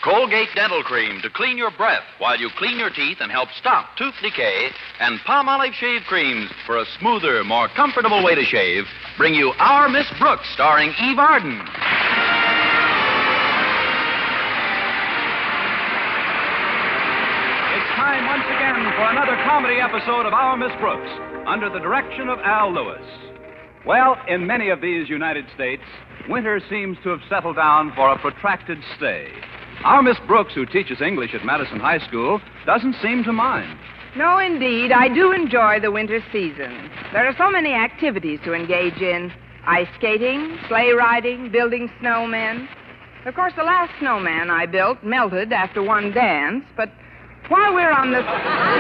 Colgate Dental Cream to clean your breath while you clean your teeth and help stop tooth decay. And Palmolive Shave Creams for a smoother, more comfortable way to shave bring you Our Miss Brooks, starring Eve Arden. It's time once again for another comedy episode of Our Miss Brooks, under the direction of Al Lewis. Well, in many of these United States, winter seems to have settled down for a protracted stay. Our Miss Brooks, who teaches English at Madison High School, doesn't seem to mind. No, indeed. I do enjoy the winter season. There are so many activities to engage in. Ice skating, sleigh riding, building snowmen. Of course, the last snowman I built melted after one dance, but while we're on the...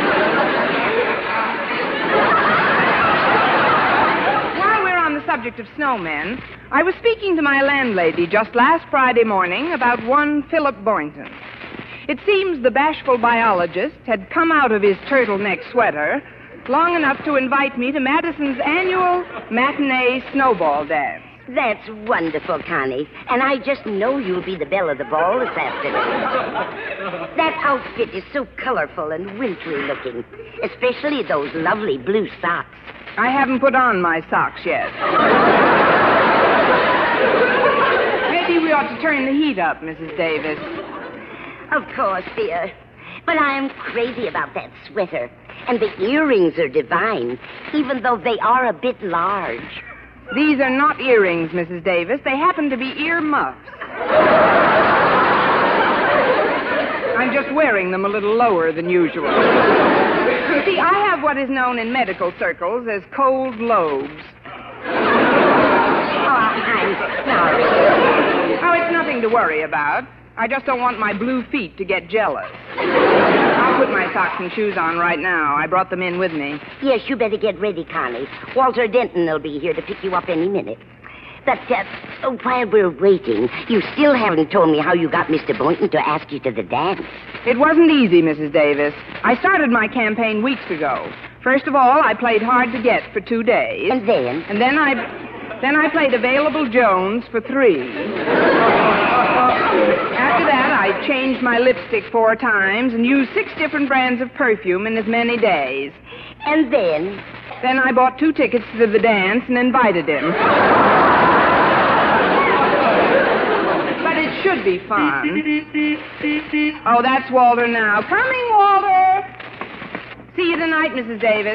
subject of snowmen, I was speaking to my landlady just last Friday morning about one Philip Boynton. It seems the bashful biologist had come out of his turtleneck sweater long enough to invite me to Madison's annual matinee snowball dance. That's wonderful, Connie. And I just know you'll be the belle of the ball this afternoon. That outfit is so colorful and wintry looking, especially those lovely blue socks. I haven't put on my socks yet. Maybe we ought to turn the heat up, Mrs. Davis. Of course, dear. But I am crazy about that sweater. And the earrings are divine, even though they are a bit large. These are not earrings, Mrs. Davis. They happen to be ear muffs. I'm just wearing them a little lower than usual. You see, I have what is known in medical circles as cold lobes. I'm sorry. Oh, it's nothing to worry about. I just don't want my blue feet to get jealous. I'll put my socks and shoes on right now. I brought them in with me. Yes, you better get ready, Connie. Walter Denton will be here to pick you up any minute. But while we're waiting, you still haven't told me how you got Mr. Boynton to ask you to the dance. It wasn't easy, Mrs. Davis. I started my campaign weeks ago. First of all, I played hard to get for 2 days. And then? And then I played Available Jones for 3. After that, I changed my lipstick 4 times and used 6 different brands of perfume in as many days. And then? Then I bought 2 tickets to the dance and invited him. But it should be fun. Oh, that's Walter now. Coming, Walter! See you tonight, Mrs. Davis.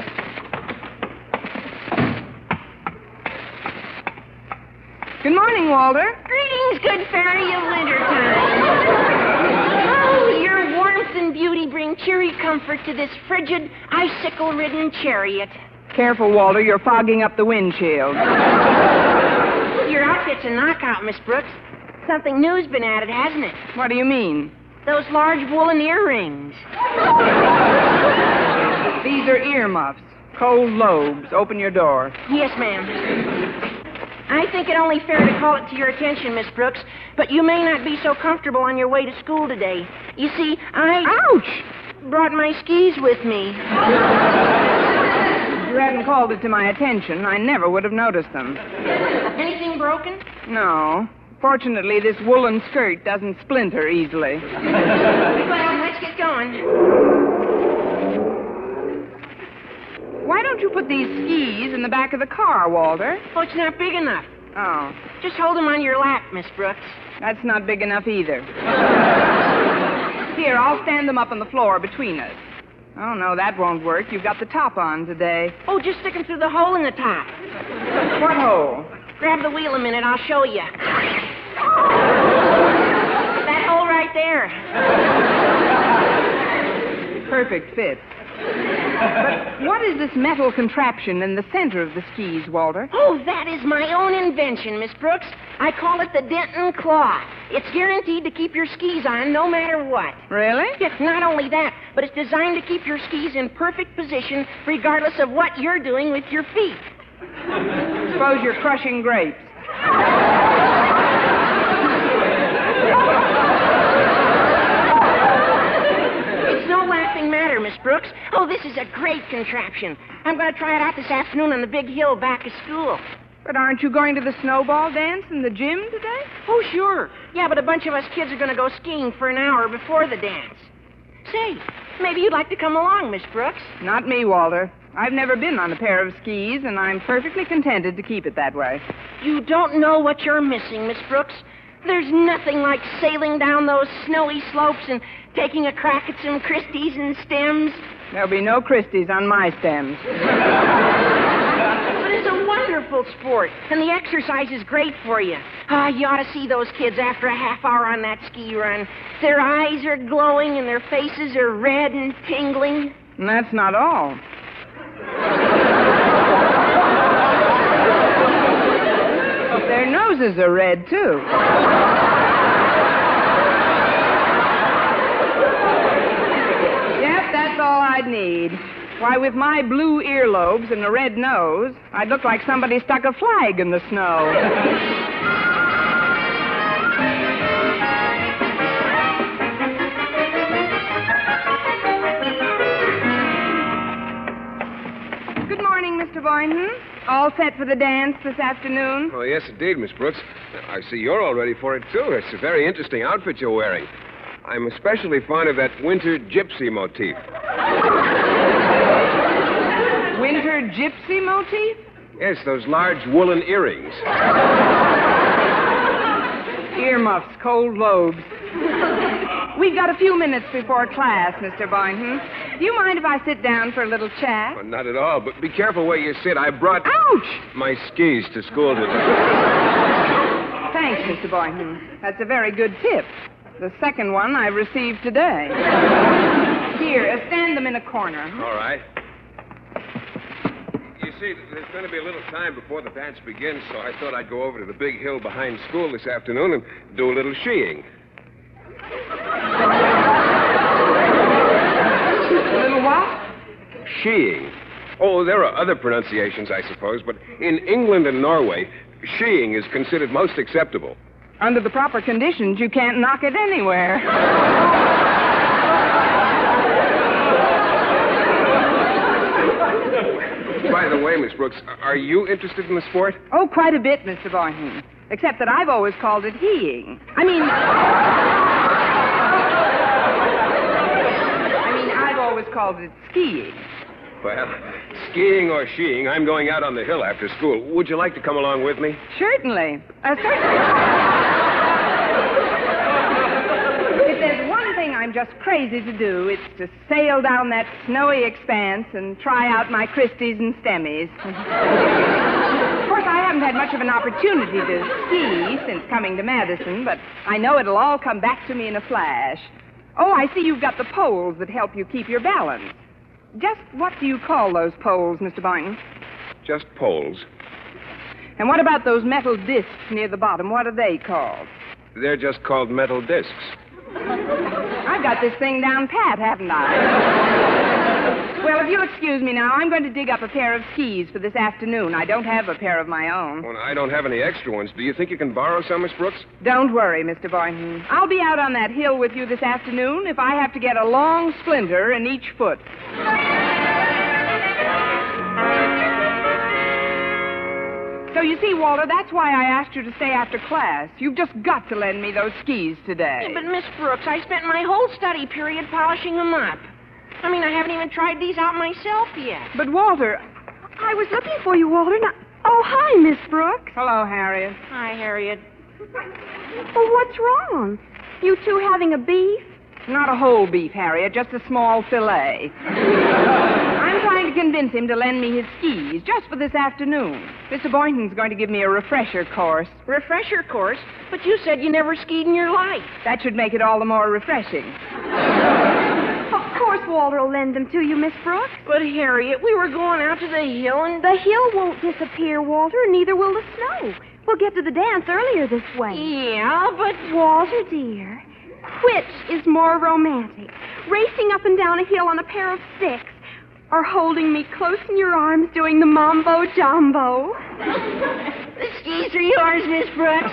Good morning, Walter. Greetings, good fairy of wintertime. Oh, your warmth and beauty bring cheery comfort to this frigid, icicle-ridden chariot. Careful, Walter. You're fogging up the windshield. Your outfit's a knockout, Miss Brooks. Something new's been added, hasn't it? What do you mean? Those large woolen earrings. These are earmuffs. Cold lobes. Open your door. Yes, ma'am. I think it only fair to call it to your attention, Miss Brooks, but you may not be so comfortable on your way to school today. You see, Ouch! Brought my skis with me. If you hadn't called it to my attention, I never would have noticed them. Anything broken? No. Fortunately, this woolen skirt doesn't splinter easily. Well, let's get going. Why don't you put these skis in the back of the car, Walter? Oh, it's not big enough. Oh, Just hold them on your lap, Miss Brooks. that's not big enough either. Here, I'll stand them up on the floor between us. Oh, no, that won't work. You've got the top on today. Oh, just stick them through the hole in the top. What hole? Grab the wheel a minute, I'll show you. That hole right there. Perfect fit. But what is this metal contraption in the center of the skis, Walter? Oh, that is my own invention, Miss Brooks. I call it the Denton Claw. It's guaranteed to keep your skis on no matter what. Really? Yes, not only that, but it's designed to keep your skis in perfect position regardless of what you're doing with your feet. Suppose you're crushing grapes. It's no laughing matter, Miss Brooks. Oh, this is a great contraption. I'm going to try it out this afternoon on the big hill back of school. But aren't you going to the snowball dance in the gym today? Oh, sure. Yeah, but a bunch of us kids are going to go skiing for an hour before the dance. Say, maybe you'd like to come along, Miss Brooks. Not me, Walter. I've never been on a pair of skis, and I'm perfectly contented to keep it that way. You don't know what you're missing, Miss Brooks. There's nothing like sailing down those snowy slopes and taking a crack at some Christies and stems. There'll be no Christies on my stems. But it's a wonderful sport, and the exercise is great for you. You ought to see those kids after a half hour on that ski run. Their eyes are glowing and their faces are red and tingling. And that's not all. Their noses are red, too. Yep, that's all I'd need. Why, with my blue earlobes and a red nose, I'd look like somebody stuck a flag in the snow. Good morning, Mr. Boynton. All set for the dance this afternoon? Oh, yes, indeed, Miss Brooks. I see you're all ready for it, too. It's a very interesting outfit you're wearing. I'm especially fond of that winter gypsy motif. Winter gypsy motif? Yes, those large woolen earrings. Earmuffs, cold lobes. We've got a few minutes before class, Mr. Boynton. Do you mind if I sit down for a little chat? Well, not at all, but be careful where you sit. I brought... Ouch! My skis to school today. Thanks, Mr. Boynton. That's a very good tip. The second one I received today. Here, stand them in a corner. All right. You see, there's going to be a little time before the dance begins, so I thought I'd go over to the big hill behind school this afternoon and do a little skiing. A little what? Skiing. Oh, there are other pronunciations, I suppose, but in England and Norway, skiing is considered most acceptable. Under the proper conditions, you can't knock it anywhere. By the way, Miss Brooks, are you interested in the sport? Oh, quite a bit, Mr. Boynton. Except that I've always called it heeing. I've always called it skiing. Well, skiing or skiing, I'm going out on the hill after school. Would you like to come along with me? Certainly. Certainly. If there's one thing I'm just crazy to do, it's to sail down that snowy expanse and try out my Christies and Stemmies. Of course, I haven't had much of an opportunity to ski since coming to Madison, but I know it'll all come back to me in a flash. Oh, I see you've got the poles that help you keep your balance. Just what do you call those poles, Mr. Boynton? Just poles. And what about those metal discs near the bottom? What are they called? They're just called metal discs. I've got this thing down pat, haven't I? Well, if you'll excuse me now, I'm going to dig up a pair of skis for this afternoon. I don't have a pair of my own. Well, I don't have any extra ones. Do you think you can borrow some, Miss Brooks? Don't worry, Mr. Boynton. I'll be out on that hill with you this afternoon if I have to get a long splinter in each foot. So you see, Walter, that's why I asked you to stay after class. You've just got to lend me those skis today. Yeah, but Miss Brooks, I spent my whole study period polishing them up. I haven't even tried these out myself yet. But, Walter... I was looking for you, Walter. Now... Oh, hi, Miss Brooks. Hello, Harriet. Hi, Harriet. Well, what's wrong? You two having a beef? Not a whole beef, Harriet, just a small fillet. I'm trying to convince him to lend me his skis just for this afternoon. Mr. Boynton's going to give me a refresher course. Refresher course? But you said you never skied in your life. That should make it all the more refreshing. Of course Walter will lend them to you, Miss Brooks. But, Harriet, we were going out to the hill and... The hill won't disappear, Walter, neither will the snow. We'll get to the dance earlier this way. Yeah, but... Walter, dear, which is more romantic? Racing up and down a hill on a pair of sticks, or holding me close in your arms doing the mambo jumbo? The skis are yours, Miss Brooks.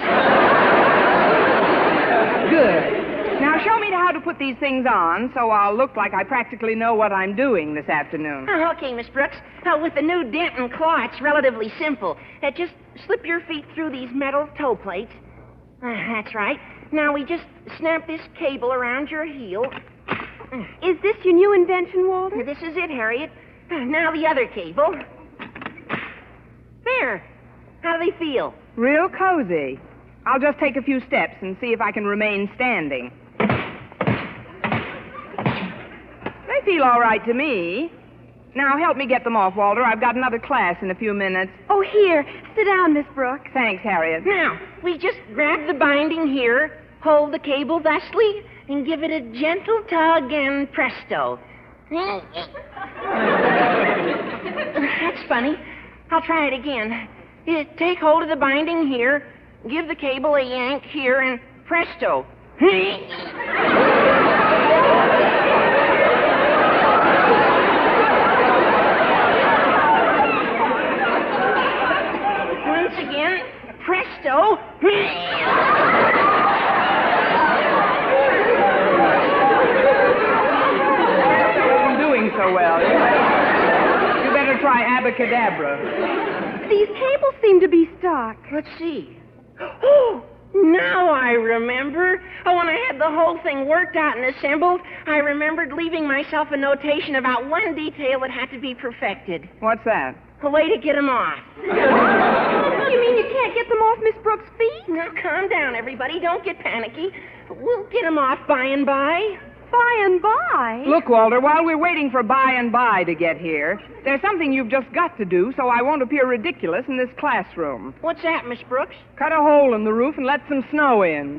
Good. Now show me how to put these things on so I'll look like I practically know what I'm doing this afternoon. Okay, Miss Brooks. With the new dent and claw, it's relatively simple. Just slip your feet through these metal toe plates. That's right. Now we just snap this cable around your heel. Is this your new invention, Walter? This is it, Harriet. Now the other cable. There. How do they feel? Real cozy. I'll just take a few steps and see if I can remain standing. They feel all right to me. Now, help me get them off, Walter. I've got another class in a few minutes. Oh, here. Sit down, Miss Brooks. Thanks, Harriet. Now, we just grab the binding here, hold the cable thusly, and give it a gentle tug, and presto. That's funny. I'll try it again. Take hold of the binding here, give the cable a yank here, and presto. Once again, presto. I'm doing so well. You better try abracadabra. These cables seem to be stuck. Let's see. Oh, now I remember. Oh, when I had the whole thing worked out and assembled, I remembered leaving myself a notation about one detail that had to be perfected. What's that? A way to get them off. You mean you can't get them off Miss Brooks' feet? Now, calm down, everybody. Don't get panicky. We'll get them off by and by. By and by? Look, Walter, while we're waiting for by and by to get here, there's something you've just got to do so I won't appear ridiculous in this classroom. What's that, Miss Brooks? Cut a hole in the roof and let some snow in.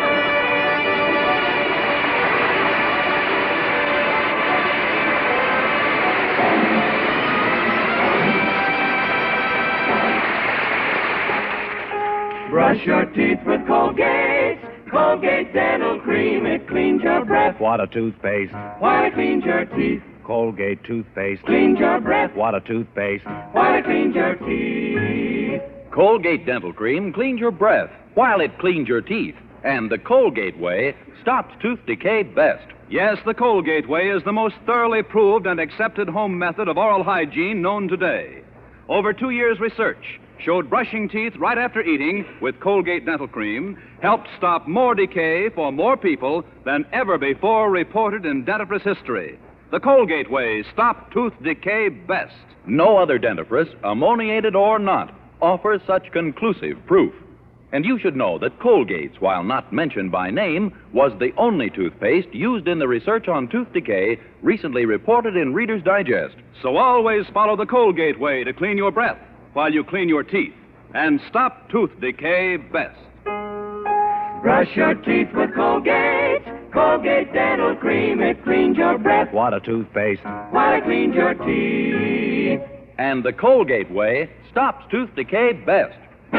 Brush your teeth with Colgate. Colgate Dental Cream, it cleans your breath. What a toothpaste. While it cleans your teeth. Colgate toothpaste. Cleans your breath. What a toothpaste. While it cleans your teeth. Colgate Dental Cream cleans your breath while it cleans your teeth. And the Colgate way stops tooth decay best. Yes, the Colgate way is the most thoroughly proved and accepted home method of oral hygiene known today. Over 2 years' research showed brushing teeth right after eating with Colgate Dental Cream helped stop more decay for more people than ever before reported in dentifrice history. The Colgate way stopped tooth decay best. No other dentifrice, ammoniated or not, offers such conclusive proof. And you should know that Colgate's, while not mentioned by name, was the only toothpaste used in the research on tooth decay recently reported in Reader's Digest. So always follow the Colgate way to clean your breath while you clean your teeth and stop tooth decay best. Brush your teeth with Colgate. Colgate Dental Cream, it cleans your breath. What a toothpaste. While it cleans your teeth. And the Colgate way stops tooth decay best.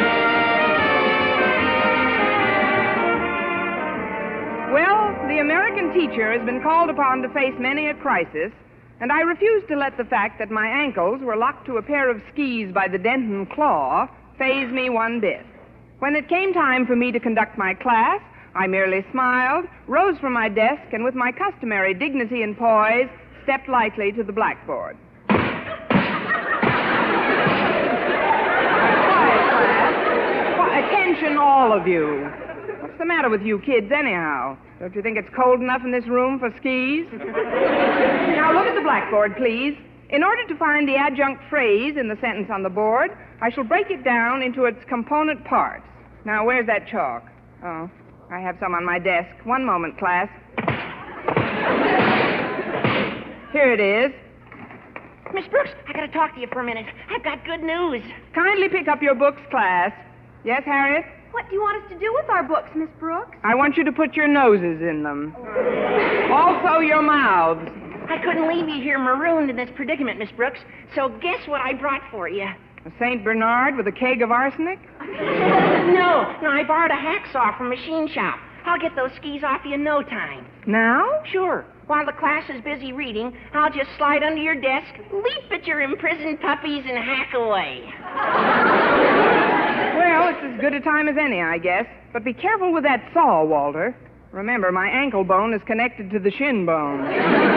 Well, the American teacher has been called upon to face many a crisis, and I refuse to let the fact that my ankles were locked to a pair of skis by the Denton claw faze me one bit. When it came time for me to conduct my class, I merely smiled, rose from my desk, and with my customary dignity and poise, stepped lightly to the blackboard. Quiet, class. Attention, all of you. What's the matter with you kids, anyhow? Don't you think it's cold enough in this room for skis? Now, look at the blackboard, please. In order to find the adjunct phrase in the sentence on the board, I shall break it down into its component parts. Now, where's that chalk? Oh, I have some on my desk. One moment, class. Here it is. Miss Brooks, I gotta talk to you for a minute. I've got good news. Kindly pick up your books, class. Yes, Harriet? What do you want us to do with our books, Miss Brooks? I want you to put your noses in them. Also your mouths. I couldn't leave you here marooned in this predicament, Miss Brooks, so guess what I brought for you? A St. Bernard with a keg of arsenic? No, I borrowed a hacksaw from a machine shop. I'll get those skis off you in no time. Now? Sure. While the class is busy reading, I'll just slide under your desk, leap at your imprisoned puppies, and hack away. Well, it's as good a time as any, I guess. But be careful with that saw, Walter. Remember, my ankle bone is connected to the shin bone.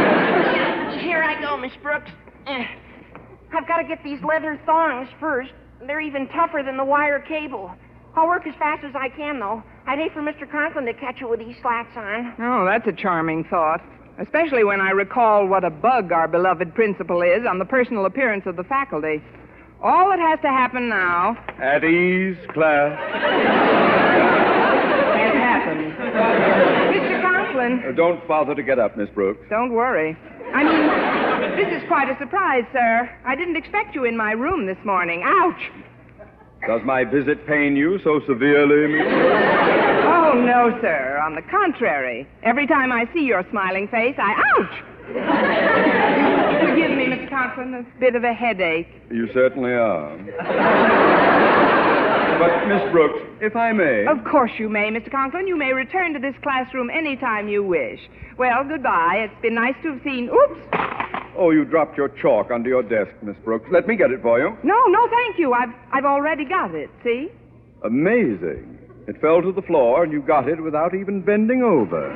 Here I go, Miss Brooks. I've got to get these leather thongs first. They're even tougher than the wire cable. I'll work as fast as I can, though. I'd hate for Mr. Conklin to catch it with these slacks on. Oh, that's a charming thought. Especially when I recall what a bug our beloved principal is on the personal appearance of the faculty. All that has to happen now... At ease, class. Has happened. Mr. Conklin. Don't bother to get up, Miss Brooks. Don't worry. I mean, this is quite a surprise, sir. I didn't expect you in my room this morning. Ouch! Does my visit pain you so severely, Miss Brooks? Oh, no, sir. On the contrary. Every time I see your smiling face, ouch! Forgive me, Mr. Conklin, a bit of a headache. You certainly are. But, Miss Brooks, if I may... Of course you may, Mr. Conklin. You may return to this classroom any time you wish. Well, goodbye. It's been nice to have seen... Oops! Oh, you dropped your chalk under your desk, Miss Brooks. Let me get it for you. No, thank you. I've already got it, see? Amazing. It fell to the floor, and you got it without even bending over.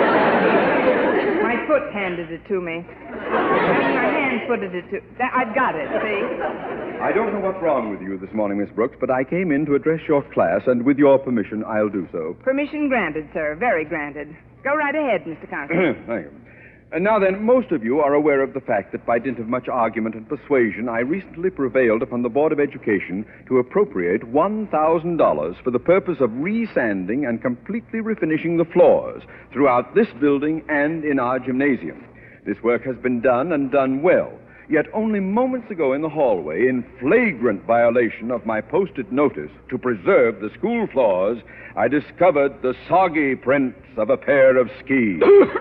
My foot handed it to me. My hand footed it to... I've got it, see? I don't know what's wrong with you this morning, Miss Brooks, but I came in to address your class, and with your permission, I'll do so. Permission granted, sir. Very granted. Go right ahead, Mr. Conklin. Thank you. And now then, most of you are aware of the fact that by dint of much argument and persuasion, I recently prevailed upon the Board of Education to appropriate $1,000 for the purpose of resanding and completely refinishing the floors throughout this building and in our gymnasium. This work has been done and done well. Yet only moments ago in the hallway, in flagrant violation of my posted notice to preserve the school floors, I discovered the soggy prints of a pair of skis.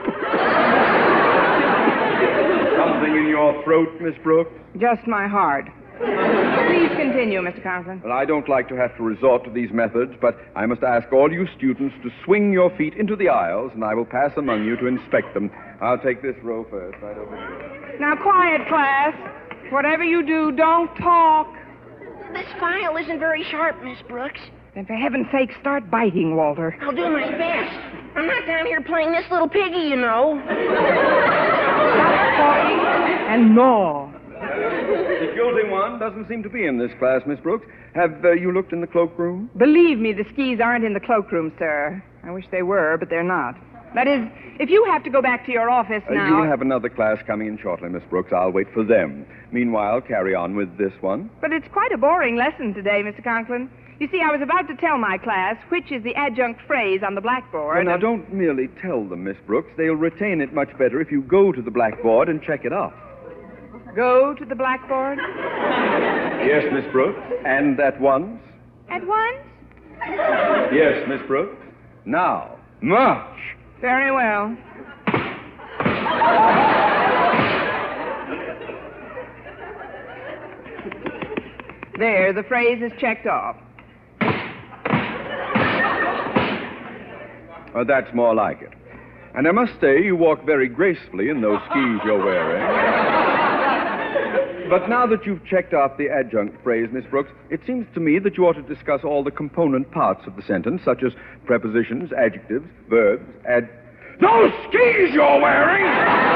Something in your throat, Miss Brooks? Just my heart. Please continue, Mr. Conklin. Well, I don't like to have to resort to these methods, but I must ask all you students to swing your feet into the aisles, and I will pass among you to inspect them. I'll take this row first, right over here. Now, quiet, class. Whatever you do, don't talk. This file isn't very sharp, Miss Brooks. Then for heaven's sake, start biting, Walter. I'll do my best. I'm not down here playing this little piggy, you know. Stop talking and gnaw. The guilty one doesn't seem to be in this class, Miss Brooks. Have you looked in the cloakroom? Believe me, the skis aren't in the cloakroom, sir. I wish they were, but they're not. That is, if you have to go back to your office now... You'll have another class coming in shortly, Miss Brooks. I'll wait for them. Meanwhile, carry on with this one. But it's quite a boring lesson today, Mr. Conklin. You see, I was about to tell my class which is the adjunct phrase on the blackboard. Well, now, don't merely tell them, Miss Brooks. They'll retain it much better if you go to the blackboard and check it out. Go to the blackboard? Yes, Miss Brooks. And at once? At once? Yes, Miss Brooks. Now, march. Very well. There, the phrase is checked off. That's more like it. And I must say, you walk very gracefully in those skis you're wearing. But now that you've checked off the adjunct phrase, Miss Brooks, it seems to me that you ought to discuss all the component parts of the sentence, such as prepositions, adjectives, verbs, Those skis you're wearing!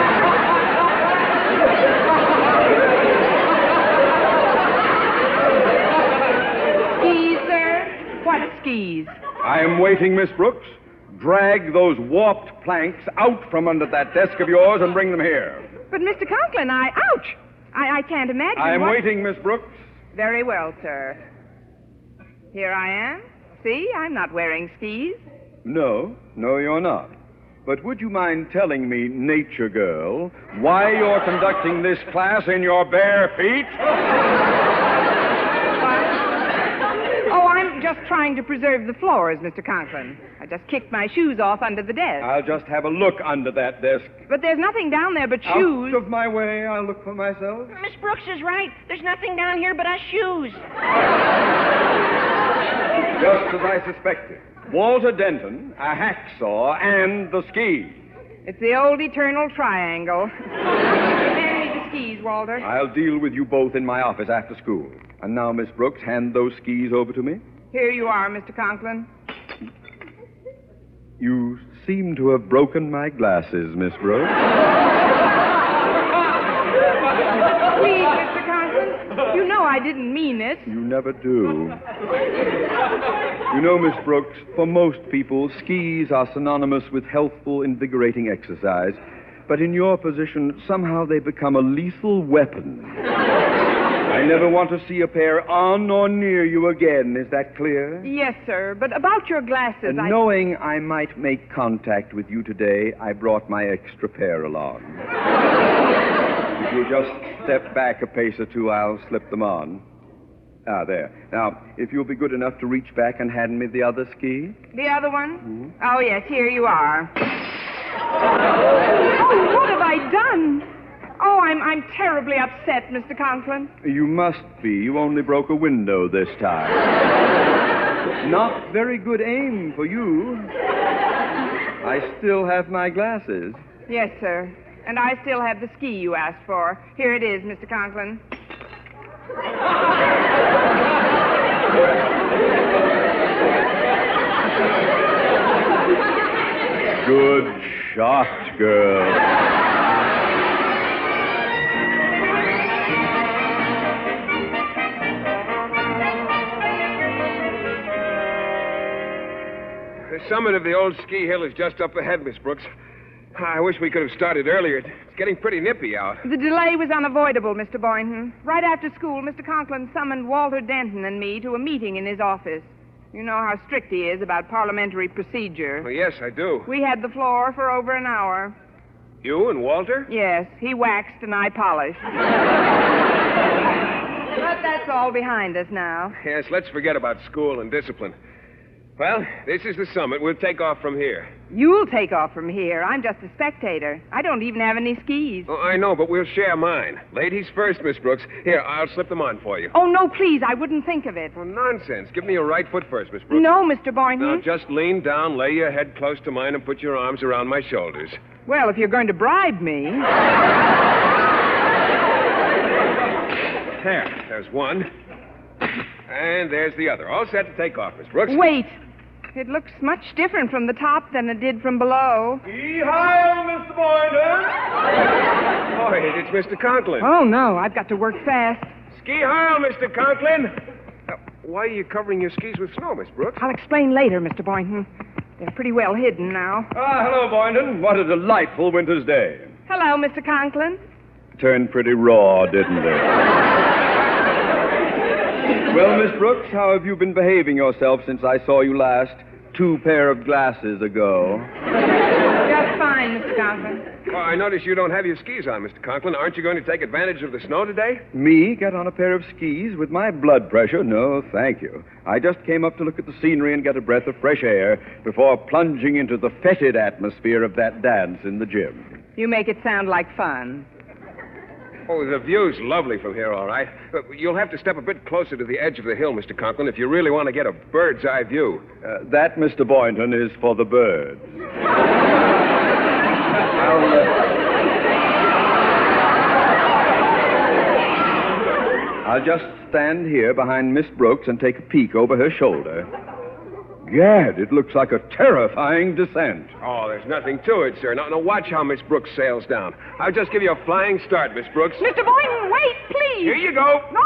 Skis, sir? What skis? I am waiting, Miss Brooks. Drag those warped planks out from under that desk of yours and bring them here. But, Mr. Conklin, ouch! I can't imagine I am waiting, Miss Brooks. Very well, sir. Here I am. See, I'm not wearing skis. No, you're not. But would you mind telling me, nature girl, why you're conducting this class in your bare feet? Oh, I'm just trying to preserve the floors, Mr. Conklin. I just kicked my shoes off under the desk. I'll just have a look under that desk. But there's nothing down there but shoes. Out of my way, I'll look for myself. Miss Brooks is right. There's nothing down here but us shoes. Just as I suspected. Walter Denton, a hacksaw, and the skis. It's the old eternal triangle. Hand me the skis, Walter. I'll deal with you both in my office after school. And now, Miss Brooks, hand those skis over to me. Here you are, Mr. Conklin. You seem to have broken my glasses, Miss Brooks. Please, Mr. Conklin, You know I didn't mean it. You never do. You know, Miss Brooks, for most people, skis are synonymous with healthful, invigorating exercise. But in your position, somehow they become a lethal weapon. I never want to see a pair on or near you again. Is that clear? Yes, sir. But about your glasses, And knowing I might make contact with you today, I brought my extra pair along. If you'll just step back a pace or two, I'll slip them on. Ah, there. Now, if you'll be good enough to reach back and hand me the other ski. The other one? Mm-hmm. Oh, yes, here you are. Oh, what have I done? Oh, I'm terribly upset, Mr. Conklin. You must be. You only broke a window this time. Not very good aim for you. I still have my glasses. Yes, sir. And I still have the ski you asked for. Here it is, Mr. Conklin. Good shot, girl. The summit of the old ski hill is just up ahead, Miss Brooks. I wish we could have started earlier. It's getting pretty nippy out. The delay was unavoidable, Mr. Boynton. Right after school, Mr. Conklin summoned Walter Denton and me to a meeting in his office. You know how strict he is about parliamentary procedure. Well, yes, I do. We had the floor for over an hour. You and Walter? Yes, he waxed and I polished. But that's all behind us now. Yes, let's forget about school and discipline. Well, this is the summit. We'll take off from here. You'll take off from here. I'm just a spectator. I don't even have any skis. Oh, I know, but we'll share mine. Ladies first, Miss Brooks. Here, I'll slip them on for you. Oh, no, please. I wouldn't think of it. Well, nonsense. Give me your right foot first, Miss Brooks. No, Mr. Boynton. Now, just lean down, lay your head close to mine, and put your arms around my shoulders. Well, if you're going to bribe me. There's one. And there's the other. All set to take off, Miss Brooks. Wait. It looks much different from the top than it did from below. Yee-haw, Mr. Boynton! Oh, it's Mr. Conklin. Oh, no. I've got to work fast. Ski-haw, Mr. Conklin! Why are you covering your skis with snow, Miss Brooks? I'll explain later, Mr. Boynton. They're pretty well hidden now. Hello, Boynton. What a delightful winter's day. Hello, Mr. Conklin. Turned pretty raw, didn't it? Well, Miss Brooks, how have you been behaving yourself since I saw you last 2 pair of glasses ago? Just fine, Mr. Conklin. Oh, I notice you don't have your skis on, Mr. Conklin. Aren't you going to take advantage of the snow today? Me get on a pair of skis with my blood pressure? No, thank you. I just came up to look at the scenery and get a breath of fresh air before plunging into the fetid atmosphere of that dance in the gym. You make it sound like fun. Oh, the view's lovely from here, all right. You'll have to step a bit closer to the edge of the hill, Mr. Conklin, if you really want to get a bird's-eye view. That, Mr. Boynton, is for the birds. I'll just stand here behind Miss Brooks and take a peek over her shoulder. Gad, it looks like a terrifying descent. Oh, there's nothing to it, sir. Now, watch how Miss Brooks sails down. I'll just give you a flying start, Miss Brooks. Mr. Boynton, wait, please. Here you go. No,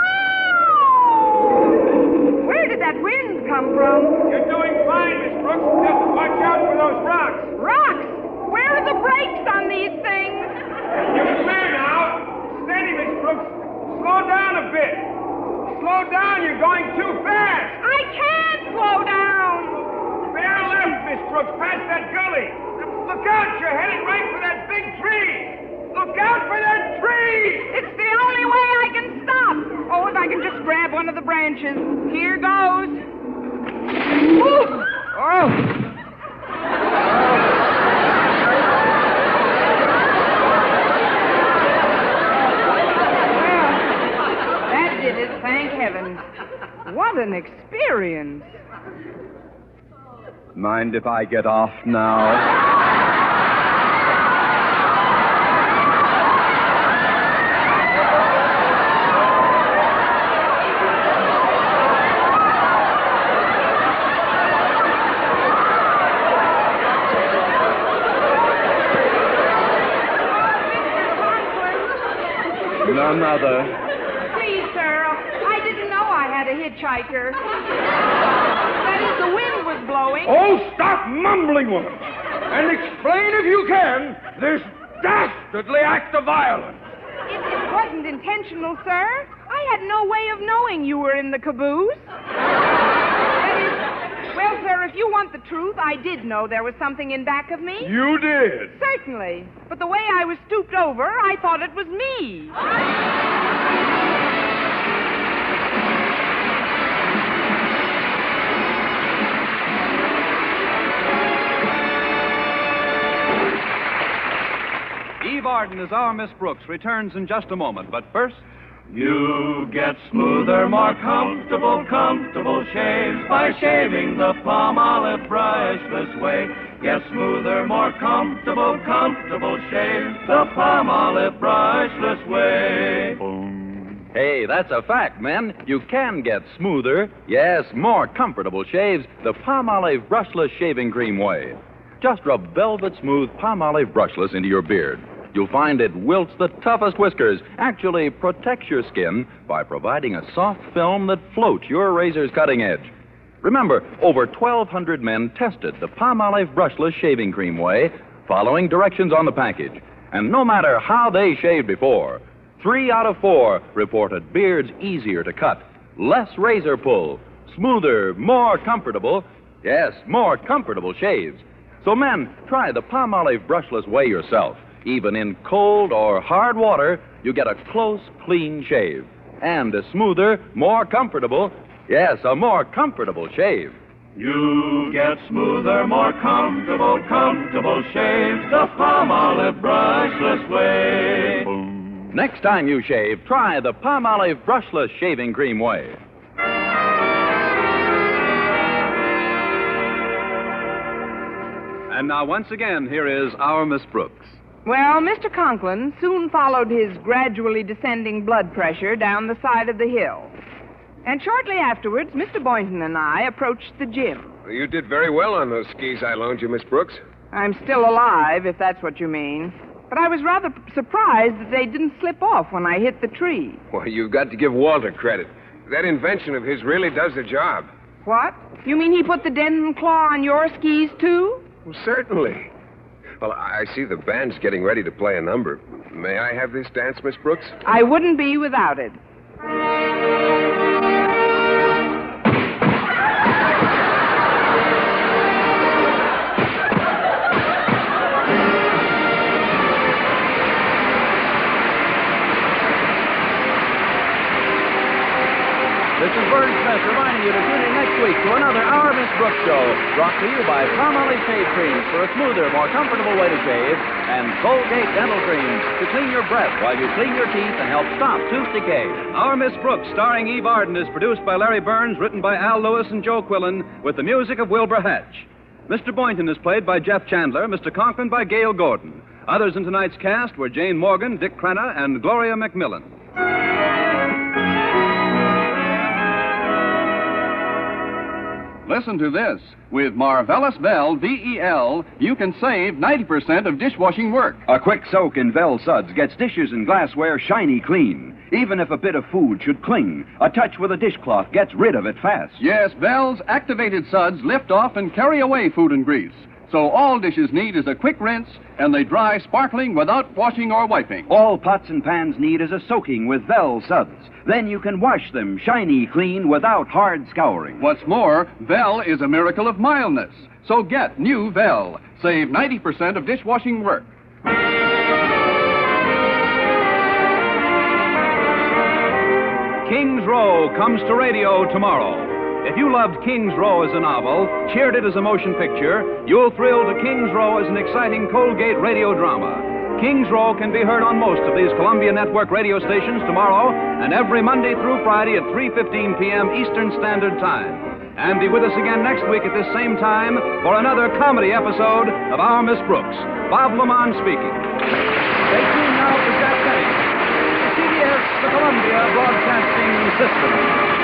no! Where did that wind come from? You're doing fine, Miss Brooks. Just watch out for those rocks. Rocks? Where are the brakes on these things? You're clear now. Steady, Miss Brooks. Slow down a bit. Slow down. You're going too fast. I can't slow down. Bear left, Miss Brooks, past that gully. Look out. You're headed right for that big tree. Look out for that tree. It's the only way I can stop. Oh, if I can just grab one of the branches. Here goes. Ooh. Oh. Thank heaven. What an experience. Mind if I get off now? Mr. Conklin. None other. Please I didn't know I had a hitchhiker. That is, the wind was blowing. Oh, stop mumbling, woman. And explain, if you can, this dastardly act of violence. It wasn't intentional, sir. I had no way of knowing you were in the caboose. That is, well, sir, if you want the truth, I did know there was something in back of me. You did? Certainly. But the way I was stooped over, I thought it was me. Eve Arden as our Miss Brooks returns in just a moment, but first... You get smoother, more comfortable shaves by shaving the Palmolive brushless way. Get smoother, more comfortable shaves the Palmolive brushless way. Hey, that's a fact, men. You can get smoother, yes, more comfortable shaves the Palmolive brushless shaving cream way. Just rub velvet smooth Palmolive brushless into your beard. You'll find it wilts the toughest whiskers, actually protects your skin by providing a soft film that floats your razor's cutting edge. Remember, over 1,200 men tested the Palmolive brushless shaving cream way, following directions on the package. And no matter how they shaved before, 3 out of 4 reported beards easier to cut, less razor pull, smoother, more comfortable, yes, more comfortable shaves. So men, try the Palmolive brushless way yourself. Even in cold or hard water, you get a close, clean shave. And a smoother, more comfortable, yes, a more comfortable shave. You get smoother, more comfortable shaves the Palmolive brushless way. Next time you shave, try the Palmolive brushless shaving cream way. And now, once again, here is our Miss Brooks. Well, Mr. Conklin soon followed his gradually descending blood pressure down the side of the hill. And shortly afterwards, Mr. Boynton and I approached the gym. You did very well on those skis I loaned you, Miss Brooks. I'm still alive, if that's what you mean. But I was rather surprised that they didn't slip off when I hit the tree. Well, you've got to give Walter credit. That invention of his really does the job. What? You mean he put the dentin claw on your skis, too? Well, certainly. Well, I see the band's getting ready to play a number. May I have this dance, Miss Brooks? I wouldn't be without it. This is Vern Smith reminding you to tune in next week to another Our Miss Brooks show, brought to you by Palmolive Shave Creams for a smoother, more comfortable way to shave, and Colgate Dental Creams to clean your breath while you clean your teeth and help stop tooth decay. Our Miss Brooks, starring Eve Arden, is produced by Larry Burns, written by Al Lewis and Joe Quillen, with the music of Wilbur Hatch. Mr. Boynton is played by Jeff Chandler, Mr. Conklin by Gail Gordon. Others in tonight's cast were Jane Morgan, Dick Crenna, and Gloria McMillan. Listen to this. With Marvelous Vel, V-E-L, you can save 90% of dishwashing work. A quick soak in Vel suds gets dishes and glassware shiny clean. Even if a bit of food should cling, a touch with a dishcloth gets rid of it fast. Yes, Vel's activated suds lift off and carry away food and grease. So all dishes need is a quick rinse, and they dry sparkling without washing or wiping. All pots and pans need is a soaking with Vel suds. Then you can wash them shiny clean without hard scouring. What's more, Vel is a miracle of mildness. So get new Vel. Save 90% of dishwashing work. King's Row comes to radio tomorrow. If you loved King's Row as a novel, cheered it as a motion picture, you'll thrill to King's Row as an exciting Colgate radio drama. King's Row can be heard on most of these Columbia Network radio stations tomorrow and every Monday through Friday at 3:15 p.m. Eastern Standard Time. And be with us again next week at this same time for another comedy episode of Our Miss Brooks. Bob Lamont speaking. Stay tuned now for Jack Benny. CBS, the Columbia Broadcasting System.